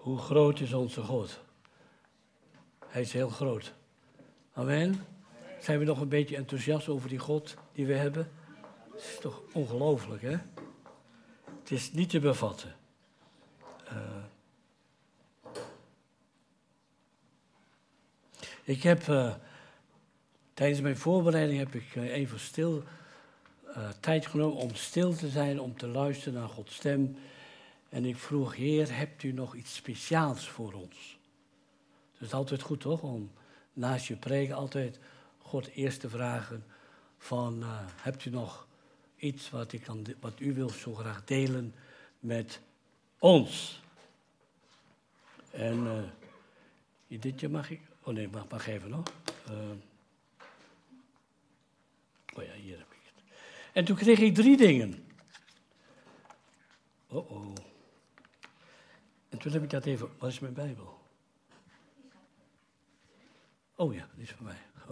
Hoe groot is onze God? Hij is heel groot. Amen. Zijn we nog een beetje enthousiast over die God die we hebben? Het is toch ongelooflijk, hè? Het is niet te bevatten. Ik heb tijdens mijn voorbereiding heb ik even tijd genomen om stil te zijn, om te luisteren naar Gods stem. En ik vroeg, Heer, hebt u nog iets speciaals voor ons? Het is altijd goed, toch, om naast je preken altijd God eerst te vragen van, hebt u nog iets wat u wil zo graag delen met ons? En ditje mag ik? Oh nee, mag even nog. Oh ja, hier heb ik het. En toen kreeg ik 3 dingen. Oh. En toen heb ik dat even... Wat is mijn Bijbel? Oh ja, die is van mij. Oh.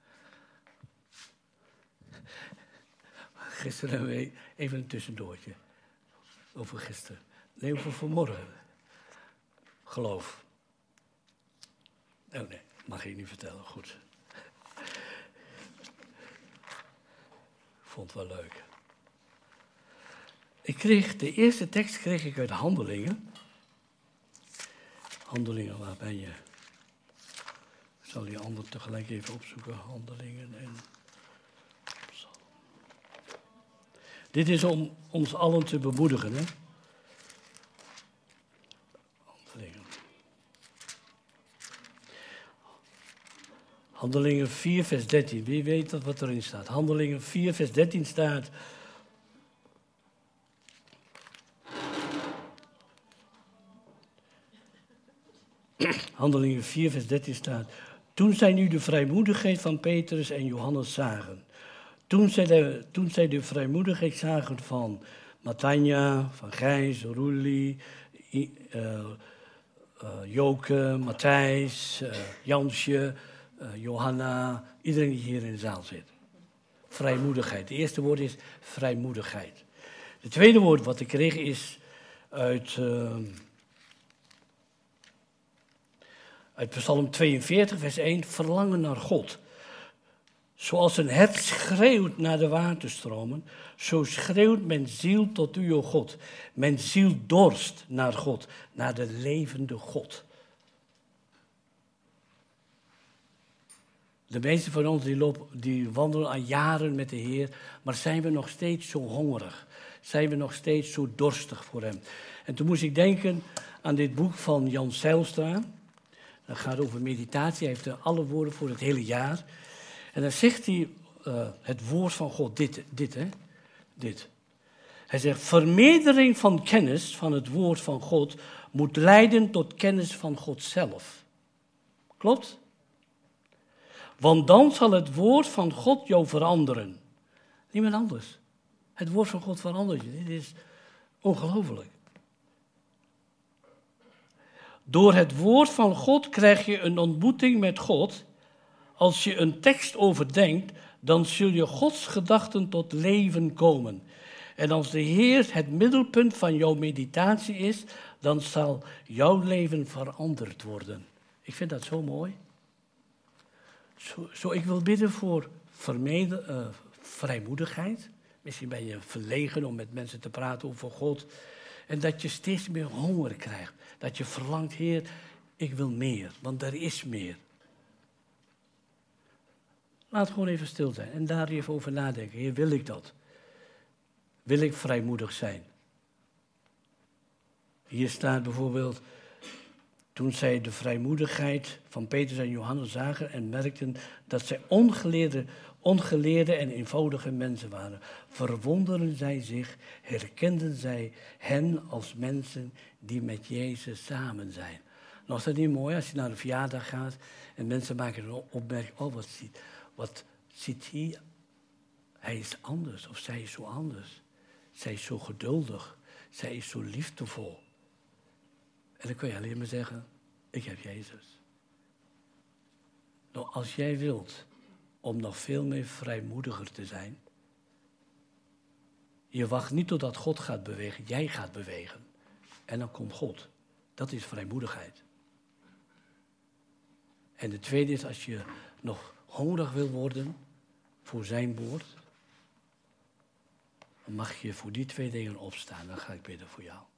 Gisteren hebben we even een tussendoortje. Over gisteren. Nee, over vanmorgen. Geloof. Oh nee, mag ik niet vertellen. Goed. Ik vond het wel leuk. De eerste tekst kreeg ik uit Handelingen. Handelingen, waar ben je? Ik zal die ander tegelijk even opzoeken. Handelingen en Psalm. Dit is om ons allen te bemoedigen, hè? Handelingen. Handelingen 4, vers 13. Wie weet dat wat erin staat? Handelingen 4, vers 13 staat... Handelingen 4, vers 13 staat... Toen zij nu de vrijmoedigheid van Petrus en Johannes zagen. Toen zij de vrijmoedigheid zagen van Matanja, van Gijs, Roelie, Joke, Matthijs, Jansje, Johanna, iedereen die hier in de zaal zit. Vrijmoedigheid. Het eerste woord is vrijmoedigheid. Het tweede woord wat ik kreeg is uit Psalm 42, vers 1, verlangen naar God. Zoals een hert schreeuwt naar de waterstromen, zo schreeuwt mijn ziel tot u, o God. Mijn ziel dorst naar God, naar de levende God. De meesten van ons die wandelen al jaren met de Heer, maar zijn we nog steeds zo hongerig? Zijn we nog steeds zo dorstig voor Hem? En toen moest ik denken aan dit boek van Jan Zijlstra. Dat gaat over meditatie. Hij heeft alle woorden voor het hele jaar. En dan zegt hij het woord van God, dit. Hij zegt, vermeerdering van kennis van het woord van God moet leiden tot kennis van God zelf. Klopt? Want dan zal het woord van God jou veranderen. Niemand anders. Het woord van God verandert je. Dit is ongelooflijk. Door het woord van God krijg je een ontmoeting met God. Als je een tekst overdenkt, dan zul je Gods gedachten tot leven komen. En als de Heer het middelpunt van jouw meditatie is, dan zal jouw leven veranderd worden. Ik vind dat zo mooi. Ik wil bidden voor vrijmoedigheid. Misschien ben je verlegen om met mensen te praten over God. En dat je steeds meer honger krijgt. Dat je verlangt, Heer, ik wil meer, want er is meer. Laat gewoon even stil zijn en daar even over nadenken. Heer, wil ik dat? Wil ik vrijmoedig zijn? Hier staat bijvoorbeeld, toen zij de vrijmoedigheid van Petrus en Johannes zagen en merkten dat zij ongeleerde en eenvoudige mensen waren, verwonderden zij zich, herkenden zij hen als mensen die met Jezus samen zijn. Nou, is dat niet mooi als je naar een verjaardag gaat en mensen maken een opmerking, oh, wat ziet hij? Hij is anders of zij is zo anders. Zij is zo geduldig, zij is zo liefdevol. En dan kun je alleen maar zeggen, ik heb Jezus. Nou, als jij wilt om nog veel meer vrijmoediger te zijn, je wacht niet totdat God gaat bewegen, jij gaat bewegen. En dan komt God. Dat is vrijmoedigheid. En de tweede is, als je nog hongerig wil worden voor zijn woord, dan mag je voor die 2 dingen opstaan. Dan ga ik bidden voor jou.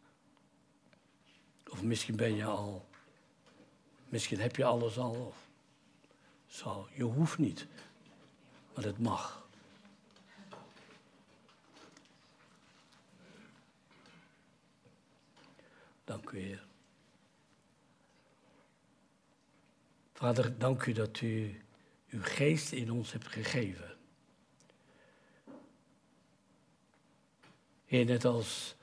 Of misschien ben je al, misschien heb je alles al. Of zo. Je hoeft niet, maar het mag. Dank u, Heer. Vader, dank u dat u uw geest in ons hebt gegeven. Heer, net als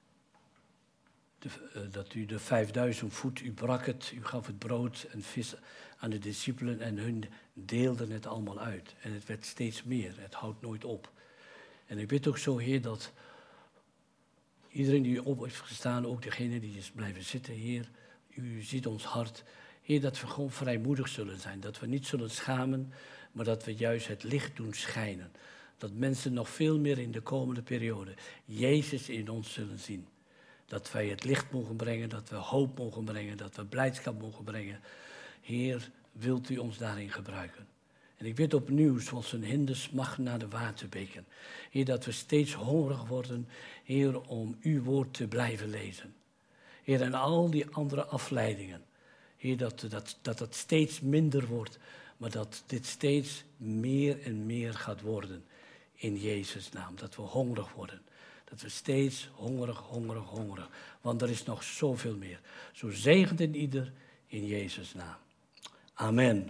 dat u de 5000 voet, u brak het, u gaf het brood en vis aan de discipelen en hun deelden het allemaal uit. En het werd steeds meer, het houdt nooit op. En ik bid ook zo, Heer, dat iedereen die op heeft gestaan, ook degene die is blijven zitten, Heer, u ziet ons hart. Heer, dat we gewoon vrijmoedig zullen zijn, dat we niet zullen schamen, maar dat we juist het licht doen schijnen. Dat mensen nog veel meer in de komende periode Jezus in ons zullen zien. Dat wij het licht mogen brengen, dat we hoop mogen brengen, dat we blijdschap mogen brengen. Heer, wilt u ons daarin gebruiken? En ik bid opnieuw, zoals een hinde smacht naar de waterbeken. Heer, dat we steeds hongerig worden, Heer, om uw woord te blijven lezen. Heer, en al die andere afleidingen. Heer, dat het steeds minder wordt, maar dat dit steeds meer en meer gaat worden. In Jezus' naam, dat we hongerig worden. Dat we steeds hongerig. Want er is nog zoveel meer. Zo zegent in ieder in Jezus' naam. Amen.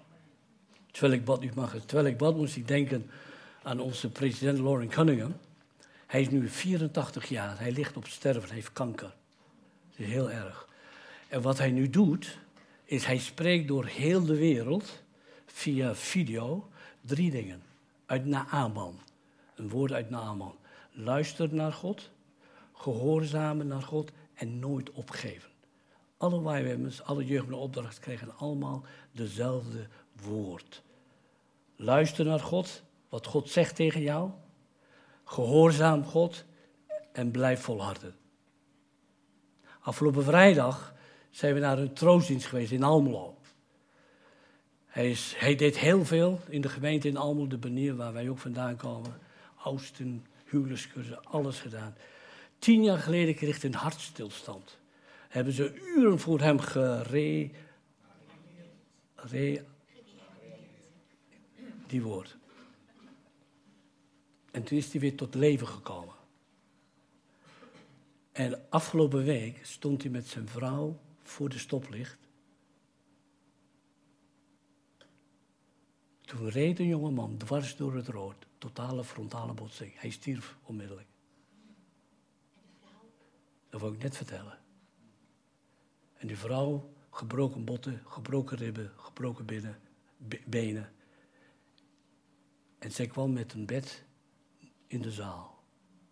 Terwijl ik bad, moest ik denken aan onze president Loren Cunningham. Hij is nu 84 jaar. Hij ligt op sterven, hij heeft kanker. Dat is heel erg. En wat hij nu doet, is hij spreekt door heel de wereld via video 3 dingen. Uit Naaman. Een woord uit Naaman. Luister naar God, gehoorzamen naar God en nooit opgeven. Alle YWAM'ers, alle jeugd met opdracht krijgen allemaal dezelfde woord. Luister naar God, wat God zegt tegen jou. Gehoorzaam God en blijf volharden. Afgelopen vrijdag zijn we naar een troostdienst geweest in Almelo. Hij deed heel veel in de gemeente in Almelo, de Benier waar wij ook vandaan komen. Oosten, huwelijkskursen, alles gedaan. 10 jaar geleden kreeg hij een hartstilstand. Hebben ze uren voor hem die woord. En toen is hij weer tot leven gekomen. En afgelopen week stond hij met zijn vrouw voor de stoplicht. Toen reed een jongeman dwars door het rood. Totale frontale botsing. Hij stierf onmiddellijk. Dat wil ik net vertellen. En die vrouw, gebroken botten, gebroken ribben, gebroken benen. En zij kwam met een bed in de zaal.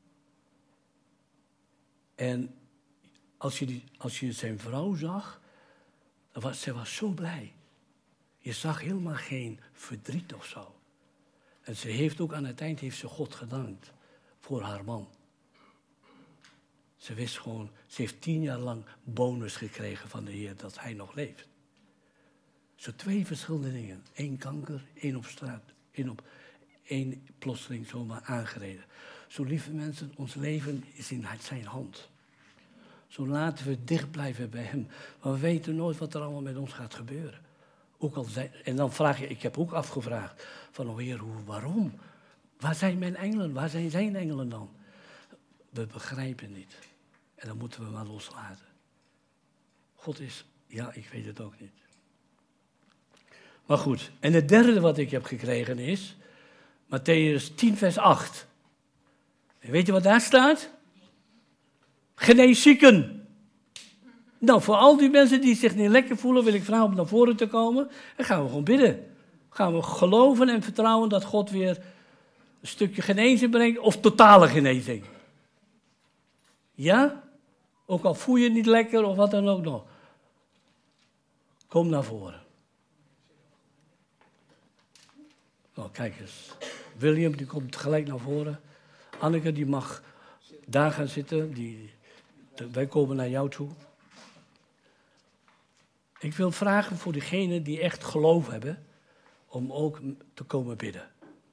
En als je zijn vrouw zag, zij was zo blij. Je zag helemaal geen verdriet of zo. En ze heeft ook aan het eind God gedankt voor haar man. Ze wist gewoon, ze heeft 10 jaar lang bonus gekregen van de Heer dat hij nog leeft. Zo 2 verschillende dingen. 1 kanker, 1 op straat, 1 plotseling zomaar aangereden. Zo lieve mensen, ons leven is in zijn hand. Zo laten we dicht blijven bij hem. Maar we weten nooit wat er allemaal met ons gaat gebeuren. En dan vraag je, ik heb ook afgevraagd van, Heer, waarom? Waar zijn mijn engelen? Waar zijn zijn engelen dan? We begrijpen niet. En dan moeten we maar loslaten. God is, ja, ik weet het ook niet. Maar goed, en het derde wat ik heb gekregen is Mattheüs 10 vers 8. En weet je wat daar staat? Genees zieken. Nou, voor al die mensen die zich niet lekker voelen, wil ik vragen om naar voren te komen. En gaan we gewoon bidden. Gaan we geloven en vertrouwen dat God weer een stukje genezing brengt of totale genezing. Ja? Ook al voel je het niet lekker of wat dan ook nog. Kom naar voren. Nou, kijk eens. William, die komt gelijk naar voren. Anneke, die mag daar gaan zitten. Wij komen naar jou toe. Ik wil vragen voor diegenen die echt geloof hebben, om ook te komen bidden.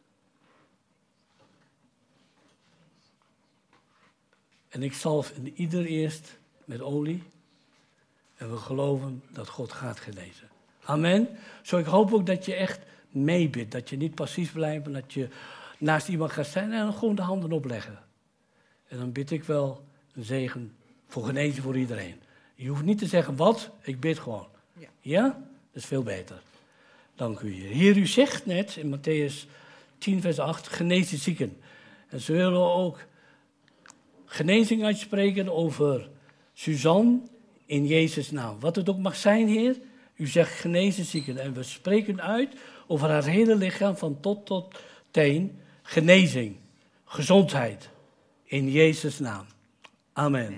En ik zalf ieder eerst met olie. En we geloven dat God gaat genezen. Amen. Zo ik hoop ook dat je echt meebidt. Dat je niet passief blijft, maar dat je naast iemand gaat staan en dan gewoon de handen opleggen. En dan bid ik wel een zegen voor genezen voor iedereen. Je hoeft niet te zeggen wat, ik bid gewoon. Ja? Dat is veel beter. Dank u, Heer. Heer, u zegt net in Matthäus 10 vers 8, genees de zieken. En ze willen ook genezing uitspreken over Suzanne in Jezus' naam. Wat het ook mag zijn, Heer, u zegt genees de zieken. En we spreken uit over haar hele lichaam van top tot teen. Genezing, gezondheid in Jezus' naam. Amen.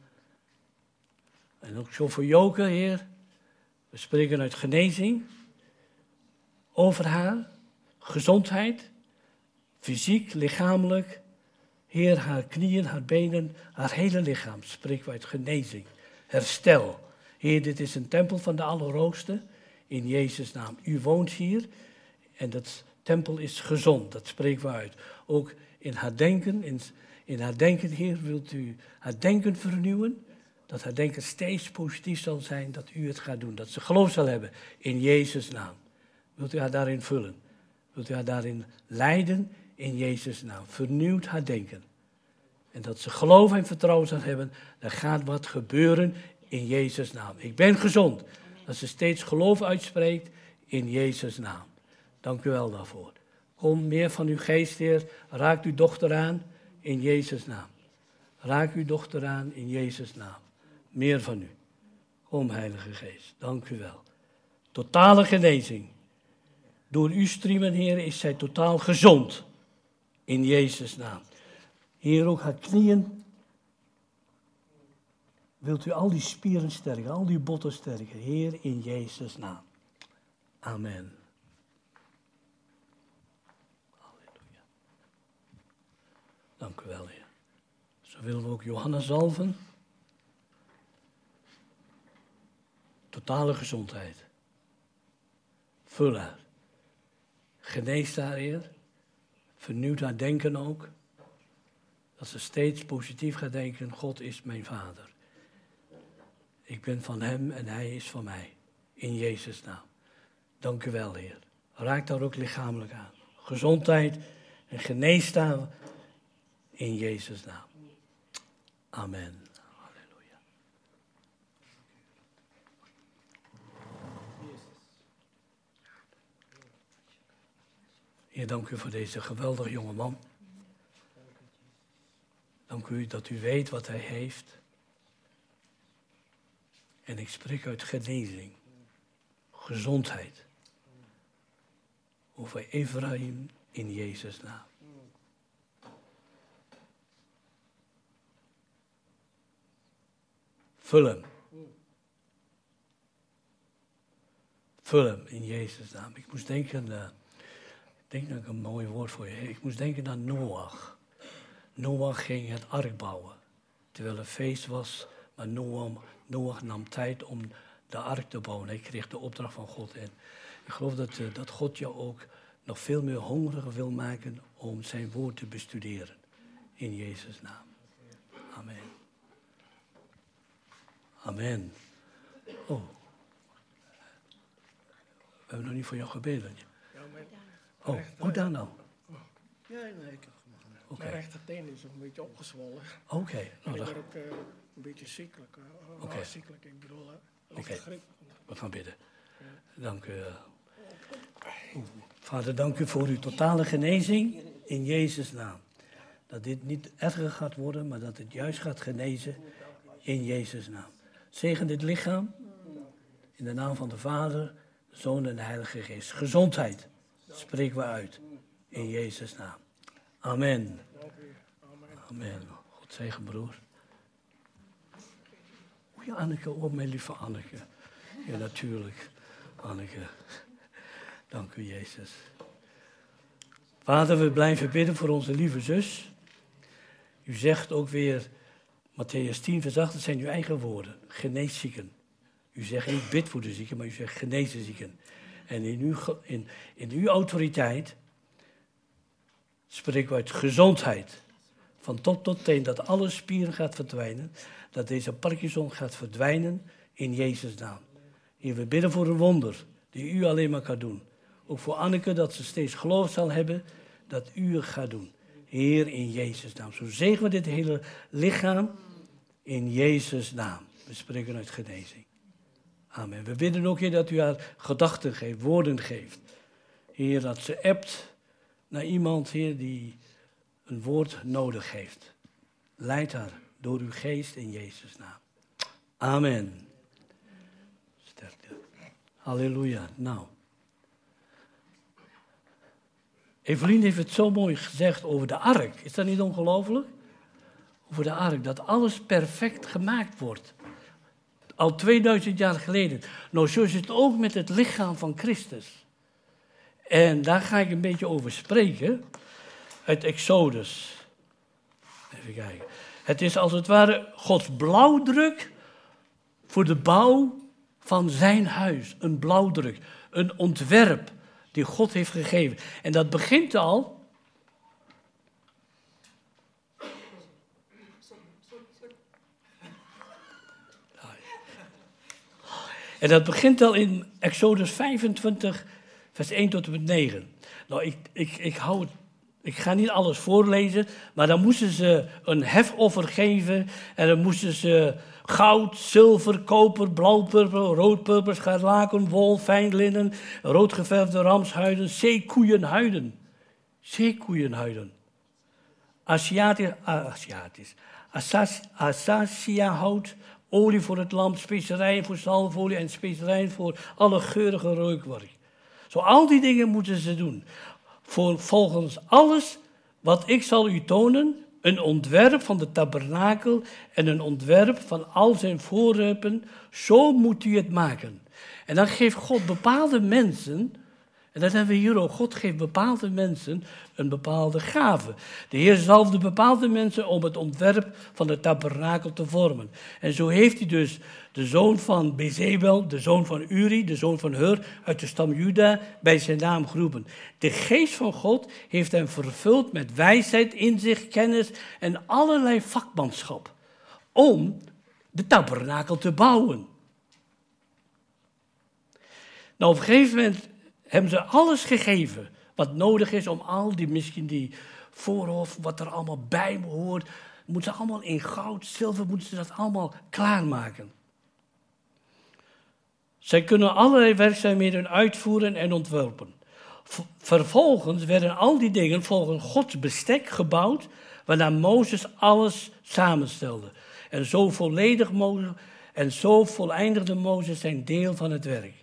En ook zo voor Joke, Heer. We spreken uit genezing over haar, gezondheid, fysiek, lichamelijk. Heer, haar knieën, haar benen, haar hele lichaam spreken we uit genezing, herstel. Heer, dit is een tempel van de Allerhoogste in Jezus' naam. U woont hier en dat tempel is gezond, dat spreken we uit. Ook in haar denken, in haar denken, Heer, wilt u haar denken vernieuwen? Dat haar denken steeds positief zal zijn, dat u het gaat doen. Dat ze geloof zal hebben in Jezus' naam. Wilt u haar daarin vullen? Wilt u haar daarin leiden in Jezus' naam? Vernieuwt haar denken. En dat ze geloof en vertrouwen zal hebben, er gaat wat gebeuren in Jezus' naam. Ik ben gezond. Dat ze steeds geloof uitspreekt in Jezus' naam. Dank u wel daarvoor. Kom meer van uw geest, Heer. Raak uw dochter aan in Jezus' naam. Raak uw dochter aan in Jezus' naam. Meer van u. Kom, Heilige Geest. Dank u wel. Totale genezing. Door uw streamen, Heer, is zij totaal gezond. In Jezus' naam. Heer, ook haar knieën. Wilt u al die spieren sterken, al die botten sterken. Heer, in Jezus' naam. Amen. Halleluja. Dank u wel, Heer. Zo willen we ook Johanna zalven. Totale gezondheid. Vul haar. Geneest haar, Heer. Vernieuwt haar denken ook. Dat ze steeds positief gaat denken, God is mijn vader. Ik ben van hem en hij is van mij. In Jezus' naam. Dank u wel, Heer. Raak daar ook lichamelijk aan. Gezondheid en geneest haar in Jezus' naam. Amen. Halleluja. Heer, dank u voor deze geweldige jonge man. Dank u dat u weet wat hij heeft. En ik spreek uit genezing, gezondheid. Over Ephraim in Jezus' naam. Vul hem. Vul hem in Jezus' naam. Ik moest denken, ik denk dat ik een mooi woord voor je heb. Ik moest denken aan Noach. Noach ging het ark bouwen, terwijl er feest was. Maar Noach nam tijd om de ark te bouwen. Hij kreeg de opdracht van God. En ik geloof dat God jou ook nog veel meer hongerig wil maken om zijn woord te bestuderen. In Jezus' naam. Amen. Amen. Oh. We hebben nog niet voor jou gebeden. Oh, daar nou. Ja, nee, ik heb Oké. mijn rechterteen is een beetje opgezwollen. Oké. En Nou, ik dat... ben ook een beetje ziekelijk. Oké. Ziekelijk, ik bedoel, Oké. griep. We gaan bidden. Dank u. Vader, dank u voor uw totale genezing in Jezus' naam. Dat dit niet erger gaat worden, maar dat het juist gaat genezen in Jezus' naam. Zegen dit lichaam in de naam van de Vader, de Zoon en de Heilige Geest. Gezondheid spreken we uit in Jezus' naam. Amen. Amen. God zegen, broer. Ja, Anneke, oh mijn lieve Anneke. Ja, natuurlijk. Anneke. Dank u, Jezus. Vader, we blijven bidden voor onze lieve zus. U zegt ook weer, Matthäus 10 vers 8, dat zijn uw eigen woorden. Genees zieken. U zegt niet bid voor de zieken, maar u zegt genees de zieken. En in uw autoriteit spreken we uit gezondheid. Van top tot teen, dat alle spieren gaat verdwijnen. Dat deze Parkinson gaat verdwijnen in Jezus' naam. Heer, we bidden voor een wonder die u alleen maar kan doen. Ook voor Anneke, dat ze steeds geloof zal hebben dat u het gaat doen. Heer, in Jezus' naam. Zo zegenen we dit hele lichaam in Jezus' naam. We spreken uit genezing. Amen. We bidden ook, Heer, dat u haar gedachten geeft, woorden geeft. Heer, dat ze appt naar iemand, Heer, die een woord nodig heeft. Leid haar door uw geest in Jezus' naam. Amen. Sterkte. Halleluja. Nou. Evelien heeft het zo mooi gezegd over de ark. Is dat niet ongelooflijk? Over de ark, dat alles perfect gemaakt wordt. Al 2000 jaar geleden. Nou, zo is het ook met het lichaam van Christus. En daar ga ik een beetje over spreken. Uit Exodus. Even kijken. Het is als het ware Gods blauwdruk voor de bouw van zijn huis. Een blauwdruk, een ontwerp die God heeft gegeven. En dat begint al... En dat begint al in Exodus 25, vers 1 tot en met 9. Nou, ik ga niet alles voorlezen, maar dan moesten ze een hefoffer geven. En dan moesten ze goud, zilver, koper, blauwpurper, roodpurper, scharlaken, wol, fijn linnen, roodgeverfde ramshuiden, zeekoeienhuiden. Zeekoeienhuiden. Acaciahout, olie voor het lamp, specerijen voor zalfolie en specerijen voor alle geurige reukwerk. Zo al die dingen moeten ze doen. Volgens alles wat ik zal u tonen, een ontwerp van de tabernakel en een ontwerp van al zijn voorwerpen, zo moet u het maken. En dan geeft God bepaalde mensen, en dat hebben we hier ook, God geeft bepaalde mensen een bepaalde gave. De Heer zalfde bepaalde mensen om het ontwerp van de tabernakel te vormen. En zo heeft hij dus de zoon van Bezebel, de zoon van Uri, de zoon van Hur, uit de stam Juda, bij zijn naam geroepen. De geest van God heeft hem vervuld met wijsheid, inzicht, kennis en allerlei vakmanschap. Om de tabernakel te bouwen. Nou, op een gegeven moment hebben ze alles gegeven wat nodig is om al die voorhof, wat er allemaal bij hoort, moeten ze allemaal in goud, zilver, moeten ze dat allemaal klaarmaken. Zij kunnen allerlei werkzaamheden uitvoeren en ontwerpen. Vervolgens werden al die dingen volgens Gods bestek gebouwd, waarna Mozes alles samenstelde. En zo voleindigde Mozes zijn deel van het werk.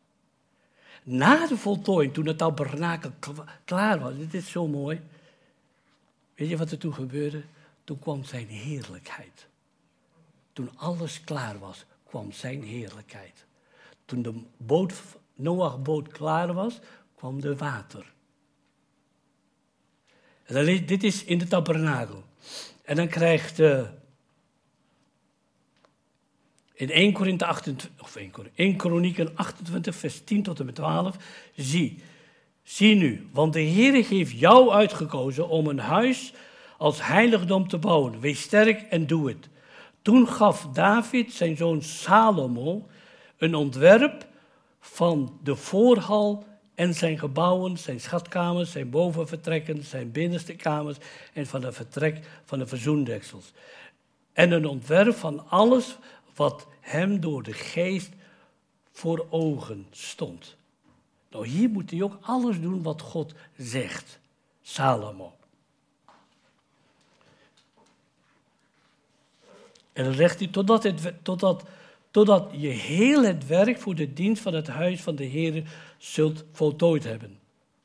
Na de voltooiing, toen het tabernakel klaar was, dit is zo mooi. Weet je wat er toen gebeurde? Toen kwam zijn heerlijkheid. Toen alles klaar was, kwam zijn heerlijkheid. Toen de Noachboot klaar was, kwam er water. En dan, dit is in de tabernakel. En dan krijgt in 1 Kronieken 28, vers 10 tot en met 12. Zie nu, want de Heer heeft jou uitgekozen om een huis als heiligdom te bouwen. Wees sterk en doe het. Toen gaf David zijn zoon Salomo een ontwerp van de voorhal en zijn gebouwen, zijn schatkamers, zijn bovenvertrekken, zijn binnenste kamers en van het vertrek van de verzoendeksels. En een ontwerp van alles wat hem door de geest voor ogen stond. Nou, hier moet hij ook alles doen wat God zegt. Salomo. En dan zegt hij, totdat je heel het werk voor de dienst van het huis van de Heer zult voltooid hebben.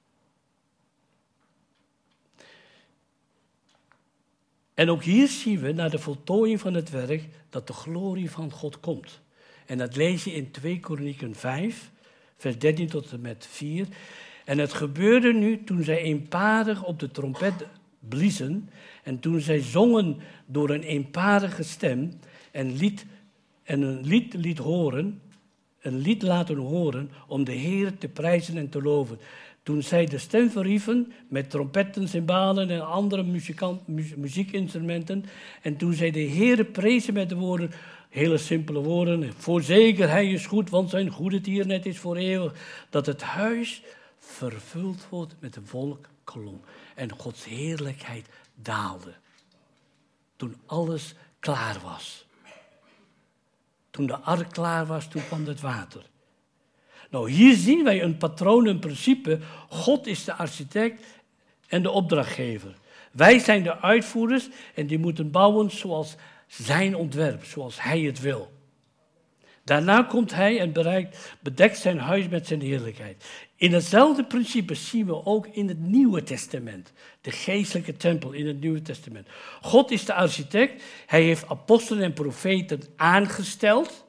En ook hier zien we, na de voltooiing van het werk, dat de glorie van God komt. En dat lees je in 2 Kronieken 5, vers 13 tot en met 4. En het gebeurde nu toen zij eenparig op de trompet bliezen en toen zij zongen door een eenparige stem en een lied liet horen, een lied laten horen om de Heer te prijzen en te loven. Toen zij de stem verhieven met trompetten, cymbalen en andere muziekinstrumenten. En toen zij de Heer prezen met de woorden, hele simpele woorden. Voorzeker, hij is goed, want zijn goede tierenheid is voor eeuwig. Dat het huis vervuld wordt met de wolkkolom. En Gods heerlijkheid daalde. Toen alles klaar was. Toen de ark klaar was, toen kwam het water. Nou, hier zien wij een patroon, een principe. God is de architect en de opdrachtgever. Wij zijn de uitvoerders en die moeten bouwen zoals zijn ontwerp, zoals hij het wil. Daarna komt hij en bedekt zijn huis met zijn heerlijkheid. In hetzelfde principe zien we ook in het Nieuwe Testament. De geestelijke tempel in het Nieuwe Testament. God is de architect. Hij heeft apostelen en profeten aangesteld.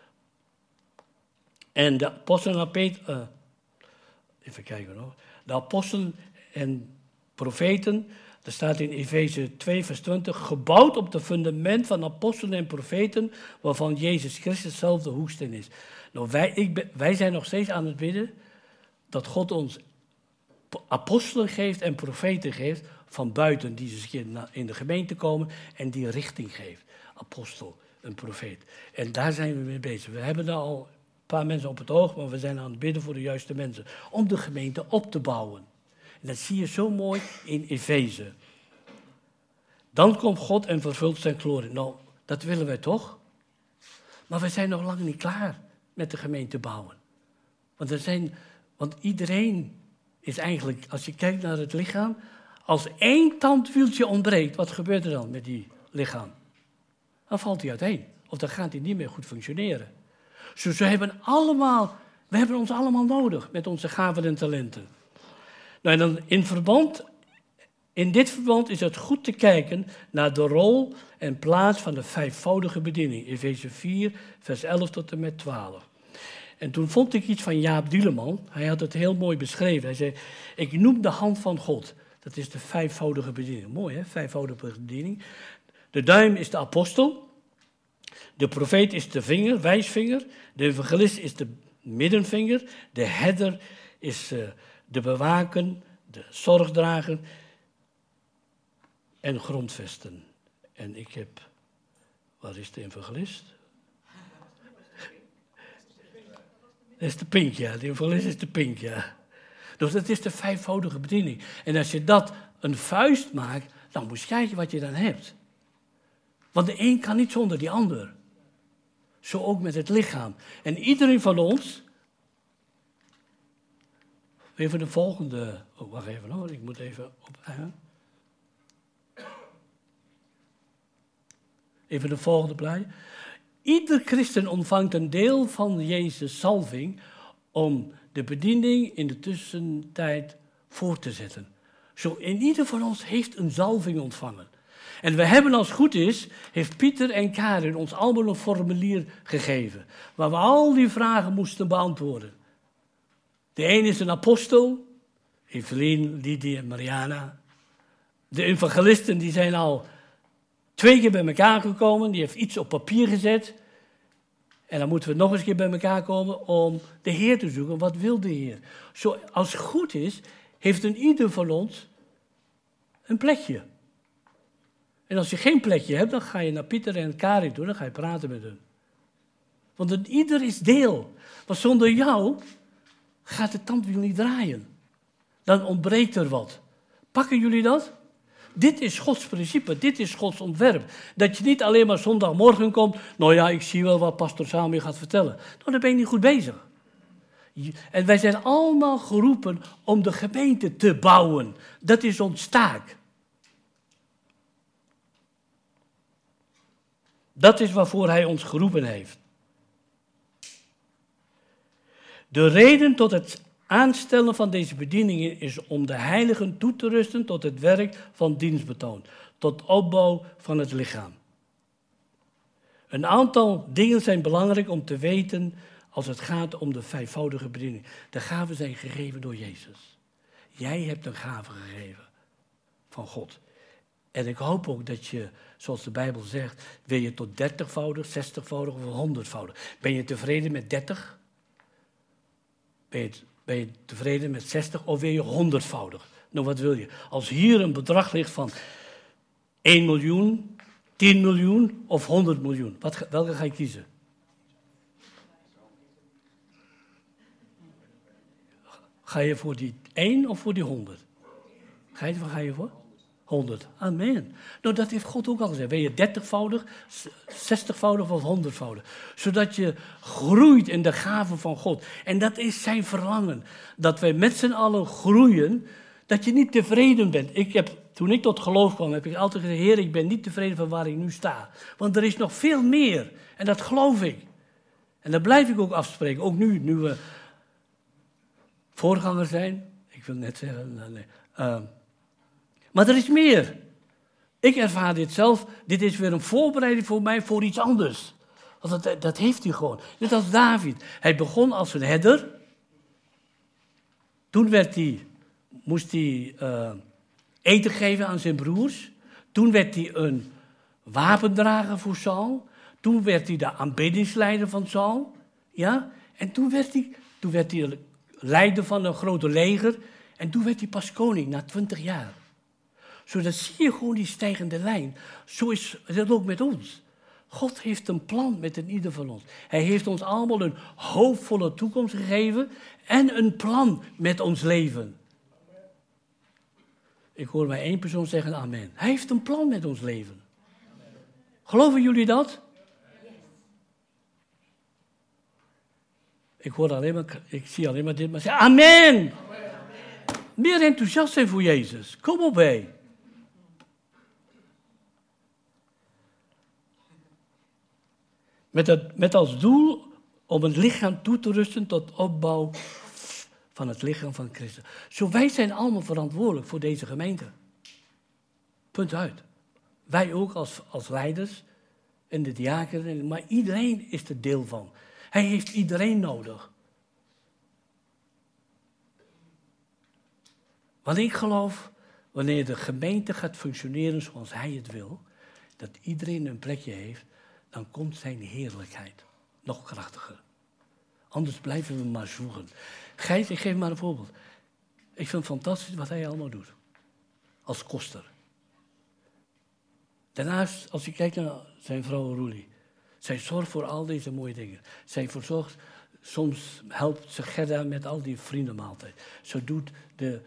En de apostelen even kijken hoor. De apostelen en profeten, er staat in Efeze 2 vers 20, gebouwd op het fundament van apostelen en profeten, waarvan Jezus Christus zelf de hoeksteen is. Nou, wij zijn nog steeds aan het bidden dat God ons apostelen geeft en profeten geeft van buiten, die dus in de gemeente komen en die richting geeft. Apostel, een profeet. En daar zijn we mee bezig. We hebben daar al een paar mensen op het oog, maar we zijn aan het bidden voor de juiste mensen. Om de gemeente op te bouwen. En dat zie je zo mooi in Efeze. Dan komt God en vervult zijn glorie. Nou, dat willen wij toch? Maar we zijn nog lang niet klaar met de gemeente bouwen. Want iedereen is eigenlijk, als je kijkt naar het lichaam, als één tandwieltje ontbreekt, wat gebeurt er dan met die lichaam? Dan valt hij uiteen. Of dan gaat hij niet meer goed functioneren. We hebben ons allemaal nodig met onze gaven en talenten. Nou, en dan in dit verband is het goed te kijken naar de rol en plaats van de vijfvoudige bediening. Efeze 4, vers 11 tot en met 12. En toen vond ik iets van Jaap Dieleman. Hij had het heel mooi beschreven. Hij zei, ik noem de hand van God. Dat is de vijfvoudige bediening. Mooi hè, vijfvoudige bediening. De duim is de apostel. De profeet is de vinger, wijsvinger. De evangelist is de middenvinger. De herder is de bewaken, de zorgdrager en grondvesten. En ik heb, waar is de evangelist? Dat is de pink, ja. De evangelist is de pink, ja. Dus dat is de vijfvoudige bediening. En als je dat een vuist maakt, dan moet je kijken wat je dan hebt. Want de een kan niet zonder die ander. Zo ook met het lichaam. En iedereen van ons. Even de volgende. Oh, wacht even hoor, ik moet even op. Even de volgende plaatje. Ieder christen ontvangt een deel van Jezus' salving om de bediening in de tussentijd voor te zetten. Zo in ieder van ons heeft een salving ontvangen. En we hebben, als het goed is, heeft Pieter en Karin ons allemaal een formulier gegeven. Waar we al die vragen moesten beantwoorden. De een is een apostel. Evelien, Lidie en Mariana. De evangelisten die zijn al 2 keer bij elkaar gekomen. Die heeft iets op papier gezet. En dan moeten we nog eens een keer bij elkaar komen om de Heer te zoeken. Wat wil de Heer? Zo, als het goed is, heeft een ieder van ons een plekje. En als je geen plekje hebt, dan ga je naar Pieter en Karin toe. Dan ga je praten met hen. Want een ieder is deel. Want zonder jou gaat het tandwiel niet draaien. Dan ontbreekt er wat. Pakken jullie dat? Dit is Gods principe, dit is Gods ontwerp. Dat je niet alleen maar zondagmorgen komt. Nou ja, ik zie wel wat pastor Samuel gaat vertellen. Nou, dan ben je niet goed bezig. En wij zijn allemaal geroepen om de gemeente te bouwen. Dat is ons taak. Dat is waarvoor hij ons geroepen heeft. De reden tot het aanstellen van deze bedieningen is om de heiligen toe te rusten tot het werk van dienstbetoon, tot opbouw van het lichaam. Een aantal dingen zijn belangrijk om te weten als het gaat om de vijfvoudige bediening. De gaven zijn gegeven door Jezus. Jij hebt een gave gegeven van God. En ik hoop ook dat je, zoals de Bijbel zegt, wil je tot 30-voudig, 60-voudig of 100-voudig. Ben je tevreden met 30? Ben je tevreden met 60 of wil je 100-voudig? Nou, wat wil je? Als hier een bedrag ligt van 1 miljoen, 10 miljoen of 100 miljoen. Welke ga je kiezen? Ga je voor die 1 of voor die 100? Waar ga je voor? 100. Amen. Nou, dat heeft God ook al gezegd. Wil je 30-voudig, 60-voudig of 100-voudig? Zodat je groeit in de gaven van God. En dat is zijn verlangen. Dat wij met z'n allen groeien, dat je niet tevreden bent. Toen ik tot geloof kwam, heb ik altijd gezegd, Heer, ik ben niet tevreden van waar ik nu sta. Want er is nog veel meer. En dat geloof ik. En dat blijf ik ook afspreken. Ook nu we voorganger zijn. Ik wil net zeggen, nee. Maar er is meer. Ik ervaar dit zelf. Dit is weer een voorbereiding voor mij voor iets anders. Want dat heeft hij gewoon. Net als David. Hij begon als een herder. Toen moest hij eten geven aan zijn broers. Toen werd hij een wapendrager voor Saul. Toen werd hij de aanbiddingsleider van Saul. Ja? En toen werd hij leider van een grote leger. En toen werd hij pas koning na 20 jaar. Zodat zie je gewoon die stijgende lijn. Zo is het ook met ons. God heeft een plan met ieder van ons. Hij heeft ons allemaal een hoopvolle toekomst gegeven en een plan met ons leven. Ik hoor maar 1 persoon zeggen amen. Hij heeft een plan met ons leven. Geloven jullie dat? Ik zie alleen maar dit, maar zeg amen. Meer enthousiast zijn voor Jezus. Kom op, hé. Met als doel om het lichaam toe te rusten tot opbouw van het lichaam van Christus. Zo wij zijn allemaal verantwoordelijk voor deze gemeente. Punt uit. Wij ook als leiders en de diakenen, maar iedereen is er deel van. Hij heeft iedereen nodig. Want ik geloof, wanneer de gemeente gaat functioneren zoals hij het wil, dat iedereen een plekje heeft, dan komt zijn heerlijkheid nog krachtiger. Anders blijven we maar zoeken. Gijs, ik geef maar een voorbeeld. Ik vind het fantastisch wat hij allemaal doet. Als koster. Daarnaast, als je kijkt naar zijn vrouw Roelie. Zij zorgt voor al deze mooie dingen. Zij verzorgt, soms helpt ze Gerda met al die vriendenmaaltijd. Ze doet de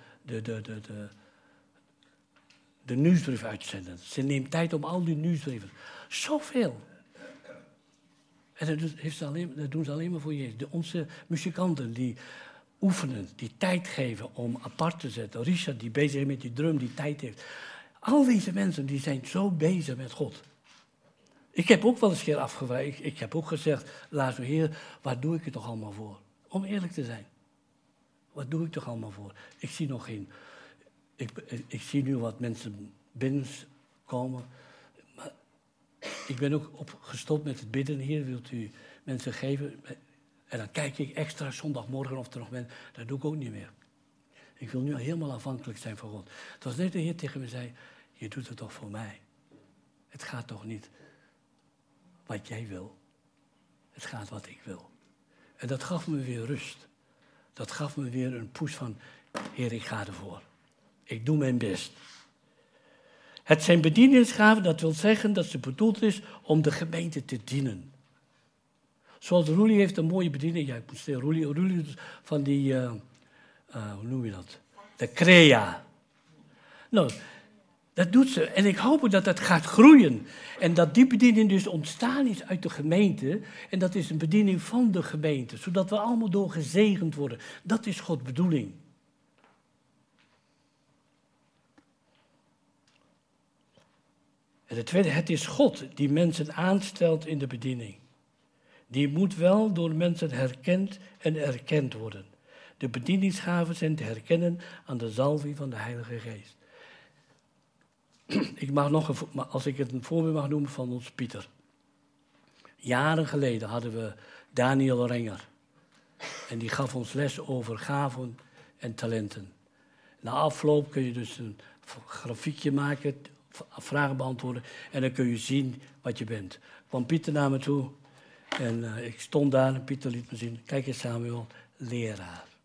nieuwsbrief uitzenden. Ze neemt tijd om al die nieuwsbrieven. Zoveel. En dat doen ze alleen maar voor Jezus. Onze muzikanten die oefenen, die tijd geven om apart te zetten. Richard die bezig is met die drum, die tijd heeft. Al deze mensen die zijn zo bezig met God. Ik heb ook wel eens een keer afgevraagd. Ik heb ook gezegd, laat me Heer, waar doe ik het toch allemaal voor? Om eerlijk te zijn. Wat doe ik toch allemaal voor? Ik zie nog geen... Ik zie nu wat mensen binnenkomen. Maar ik ben ook gestopt met het bidden. Heer, wilt u mensen geven? En dan kijk ik extra zondagmorgen of er nog mensen... Dat doe ik ook niet meer. Ik wil nu helemaal afhankelijk zijn van God. Het was net de Heer tegen me zei... Je doet het toch voor mij? Het gaat toch niet wat jij wil? Het gaat wat ik wil. En dat gaf me weer rust. Dat gaf me weer een push van... Heer, ik ga ervoor. Ik doe mijn best. Het zijn bedieningsgaven, dat wil zeggen dat ze bedoeld is om de gemeente te dienen. Zoals Roelie heeft een mooie bediening. Ja, ik moet zeggen, Roelie van die, hoe noem je dat? De Crea. Nou, dat doet ze. En ik hoop dat dat gaat groeien. En dat die bediening dus ontstaan is uit de gemeente. En dat is een bediening van de gemeente. Zodat we allemaal door gezegend worden. Dat is Gods bedoeling. En het tweede, het is God die mensen aanstelt in de bediening. Die moet wel door mensen herkend en erkend worden. De bedieningsgaven zijn te herkennen aan de zalving van de Heilige Geest. Ik mag nog als ik het een voorbeeld mag noemen van ons Pieter. Jaren geleden hadden we Daniel Renger. En die gaf ons les over gaven en talenten. Na afloop kun je dus een grafiekje maken, vragen beantwoorden. En dan kun je zien wat je bent. Kwam Pieter naar me toe. En ik stond daar en Pieter liet me zien. Kijk eens Samuel, leraar.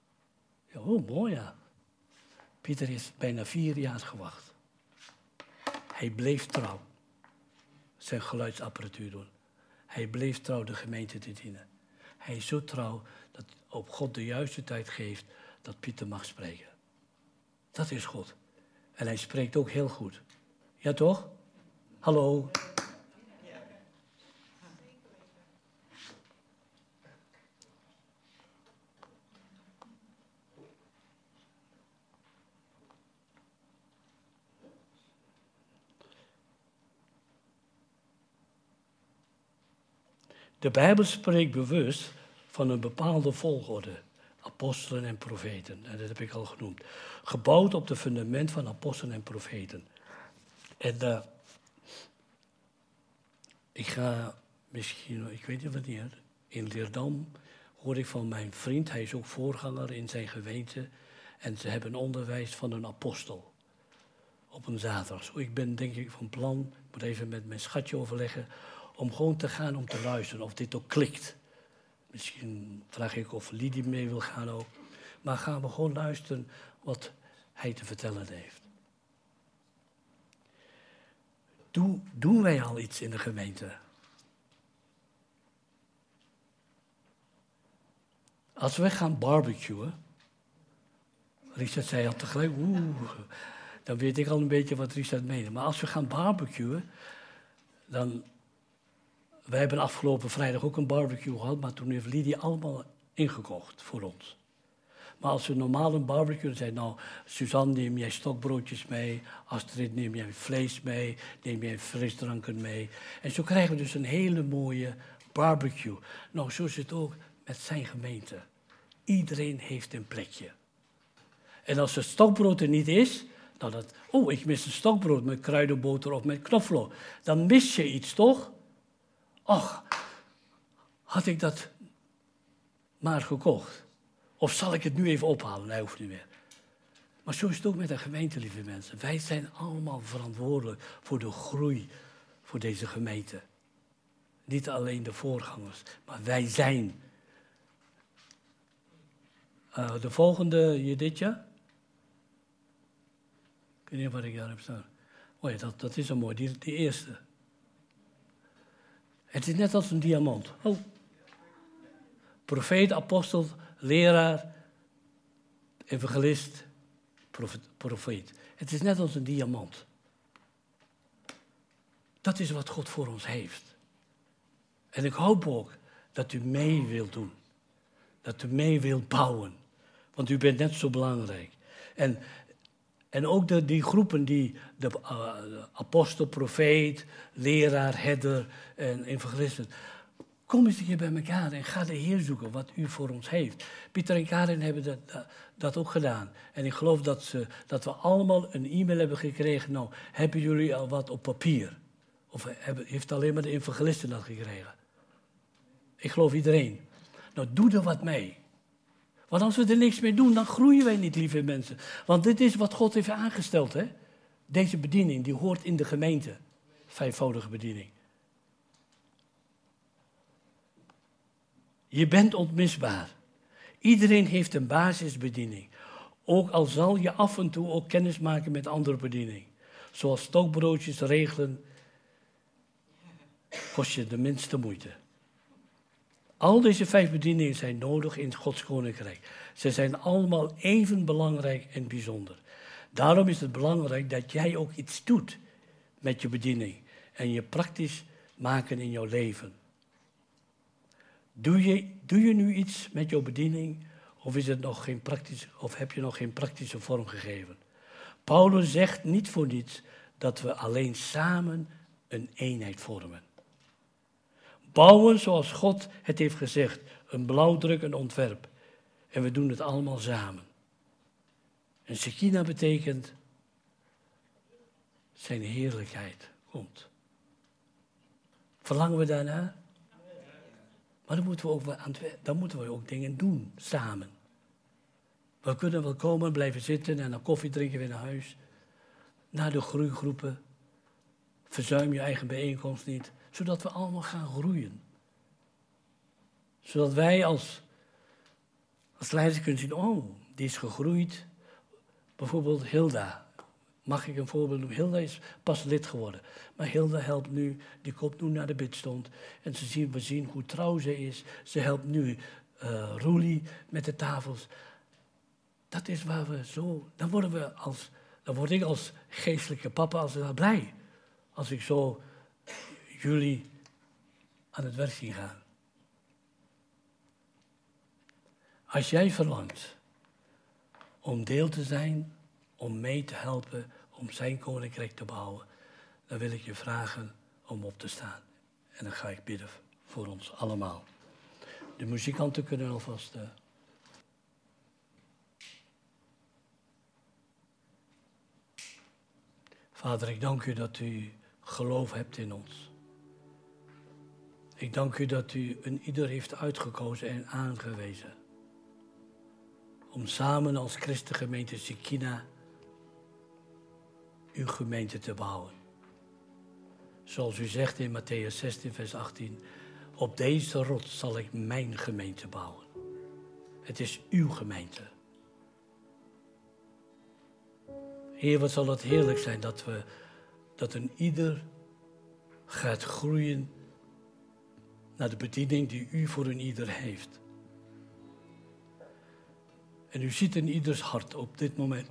Ja, oh, mooi ja. Pieter heeft bijna 4 jaar gewacht. Hij bleef trouw zijn geluidsapparatuur doen. Hij bleef trouw de gemeente te dienen. Hij is zo trouw dat op God de juiste tijd geeft dat Pieter mag spreken. Dat is God. En hij spreekt ook heel goed. Ja toch? Hallo? De Bijbel spreekt bewust van een bepaalde volgorde. Apostelen en profeten. En dat heb ik al genoemd. Gebouwd op het fundament van apostelen en profeten. En ik ga misschien, ik weet niet wanneer, in Leerdam hoor ik van mijn vriend. Hij is ook voorganger in zijn gemeente. En ze hebben onderwijs van een apostel. Op een zaterdag. Zo, ik ben denk ik van plan, ik moet even met mijn schatje overleggen, om gewoon te gaan om te luisteren of dit ook klikt. Misschien vraag ik of Lidie mee wil gaan ook. Maar gaan we gewoon luisteren wat hij te vertellen heeft. Doen wij al iets in de gemeente? Als we gaan barbecuen, Richard zei al tegelijk, dan weet ik al een beetje wat Richard meende. Maar als we gaan barbecuen, dan... Wij hebben afgelopen vrijdag ook een barbecue gehad, maar toen heeft Lidie allemaal ingekocht voor ons. Maar als we normaal een barbecue, dan zei nou, Suzanne, neem jij stokbroodjes mee, Astrid, neem jij vlees mee, neem jij frisdranken mee. En zo krijgen we dus een hele mooie barbecue. Nou, zo is het ook met zijn gemeente. Iedereen heeft een plekje. En als het stokbrood er niet is, nou ik mis een stokbrood met kruidenboter of met knoflook. Dan mis je iets, toch? Och, had ik dat maar gekocht? Of zal ik het nu even ophalen? Nee, hoeft niet meer. Maar zo is het ook met de gemeente, lieve mensen. Wij zijn allemaal verantwoordelijk voor de groei voor deze gemeente. Niet alleen de voorgangers, maar wij zijn. De volgende, Juditja. Ik weet niet wat ik daar heb staan. Oh ja, dat is zo mooi, die eerste. Het is net als een diamant. Oh. Profeet, apostel, leraar, evangelist, profeet. Het is net als een diamant. Dat is wat God voor ons heeft. En ik hoop ook dat u mee wilt doen. Dat u mee wilt bouwen. Want u bent net zo belangrijk. En ook die groepen die de apostel, profeet, leraar, herder en evangelisten. Kom eens een keer bij elkaar en ga de Heer zoeken wat u voor ons heeft. Pieter en Karin hebben dat ook gedaan. En ik geloof dat we allemaal een e-mail hebben gekregen. Nou, hebben jullie al wat op papier? Of heeft alleen maar de evangelisten dat gekregen? Ik geloof iedereen. Nou, doe er wat mee. Want als we er niks mee doen, dan groeien wij niet, lieve mensen. Want dit is wat God heeft aangesteld, hè? Deze bediening, die hoort in de gemeente. Vijfvoudige bediening. Je bent onmisbaar. Iedereen heeft een basisbediening. Ook al zal je af en toe ook kennis maken met andere bediening. Zoals stokbroodjes regelen, kost je de minste moeite. Al deze 5 bedieningen zijn nodig in Gods koninkrijk. Ze zijn allemaal even belangrijk en bijzonder. Daarom is het belangrijk dat jij ook iets doet met je bediening. En je praktisch maken in jouw leven. Doe je nu iets met jouw bediening? Of heb je nog geen praktische vorm gegeven? Paulus zegt niet voor niets dat we alleen samen een eenheid vormen. Bouwen zoals God het heeft gezegd. Een blauwdruk, een ontwerp. En we doen het allemaal samen. En Shekinah betekent zijn heerlijkheid komt. Verlangen we daarna? Maar dan moeten we ook dingen doen, samen. We kunnen wel komen, blijven zitten en dan koffie drinken weer naar huis. Naar de groeigroepen. Verzuim je eigen bijeenkomst niet. Zodat we allemaal gaan groeien. Zodat wij als leiders kunnen zien, die is gegroeid. Bijvoorbeeld Hilda. Mag ik een voorbeeld noemen? Hilda is pas lid geworden. Maar Hilda helpt nu, die komt nu naar de bidstond. En we zien hoe trouw ze is. Ze helpt nu Roelie met de tafels. Dat is waar we zo... Dan word ik als geestelijke papa blij. Als ik zo jullie aan het werk zie gaan. Als jij verlangt om deel te zijn, om mee te helpen, om zijn koninkrijk te bouwen, dan wil ik je vragen om op te staan. En dan ga ik bidden voor ons allemaal. De muzikanten kunnen alvast... Vader, ik dank u dat u geloof hebt in ons. Ik dank u dat u een ieder heeft uitgekozen en aangewezen. Om samen als Christengemeente Shekinah uw gemeente te bouwen. Zoals u zegt in Mattheüs 16, vers 18. Op deze rots zal ik mijn gemeente bouwen. Het is uw gemeente. Heer, wat zal het heerlijk zijn dat een ieder gaat groeien naar de bediening die u voor een ieder heeft. En u ziet in ieders hart op dit moment.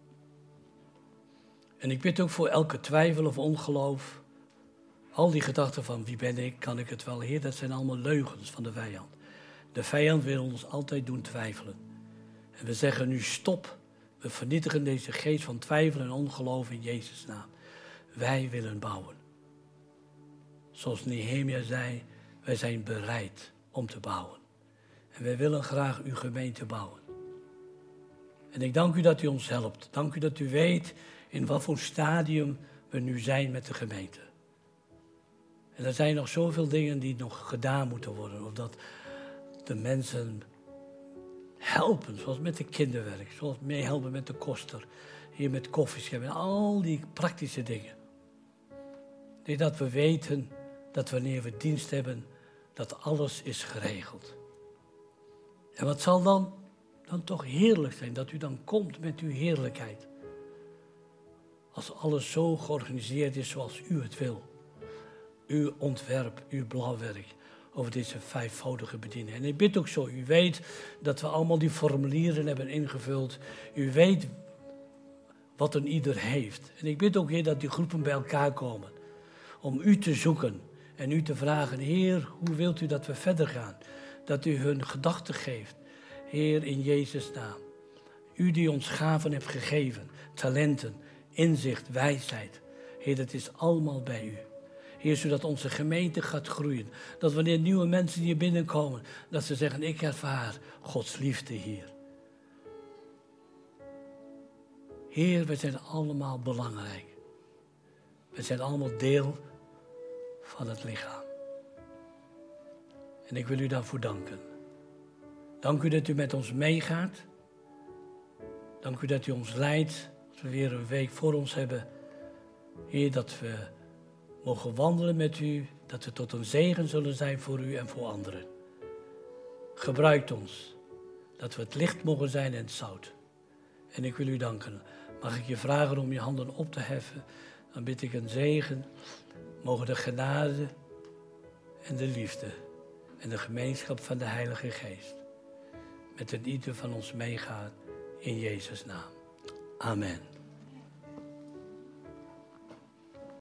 En ik bid ook voor elke twijfel of ongeloof. Al die gedachten van wie ben ik, kan ik het wel, Heer, dat zijn allemaal leugens van de vijand. De vijand wil ons altijd doen twijfelen. En we zeggen nu stop. We vernietigen deze geest van twijfel en ongeloof in Jezus' naam. Wij willen bouwen. Zoals Nehemia zei, wij zijn bereid om te bouwen. En wij willen graag uw gemeente bouwen. En ik dank u dat u ons helpt. Dank u dat u weet in wat voor stadium we nu zijn met de gemeente. En er zijn nog zoveel dingen die nog gedaan moeten worden. Of dat de mensen helpen, zoals met de kinderwerk, zoals meehelpen met de koster, hier met koffieschep en al die praktische dingen. Nee, dat we weten dat wanneer we dienst hebben, dat alles is geregeld. En wat zal dan toch heerlijk zijn, dat u dan komt met uw heerlijkheid. Als alles zo georganiseerd is zoals u het wil. Uw ontwerp, uw blauwwerk over deze vijfvoudige bediening. En ik bid ook zo, u weet dat we allemaal die formulieren hebben ingevuld. U weet wat een ieder heeft. En ik bid ook, Heer, dat die groepen bij elkaar komen. Om u te zoeken en u te vragen, Heer, hoe wilt u dat we verder gaan? Dat u hun gedachten geeft. Heer, in Jezus' naam. U die ons gaven hebt gegeven, talenten, inzicht, wijsheid. Heer, dat is allemaal bij u. Heer, zodat onze gemeente gaat groeien. Dat wanneer nieuwe mensen hier binnenkomen, dat ze zeggen, ik ervaar Gods liefde hier. Heer, we zijn allemaal belangrijk. We zijn allemaal deel van het lichaam. En ik wil u daarvoor danken. Dank u dat u met ons meegaat. Dank u dat u ons leidt. Als we weer een week voor ons hebben. Heer, dat we mogen wandelen met u. Dat we tot een zegen zullen zijn voor u en voor anderen. Gebruikt ons. Dat we het licht mogen zijn en het zout. En ik wil u danken. Mag ik je vragen om je handen op te heffen. Dan bid ik een zegen. Mogen de genade en de liefde en de gemeenschap van de Heilige Geest met een ieder van ons meegaan in Jezus' naam. Amen.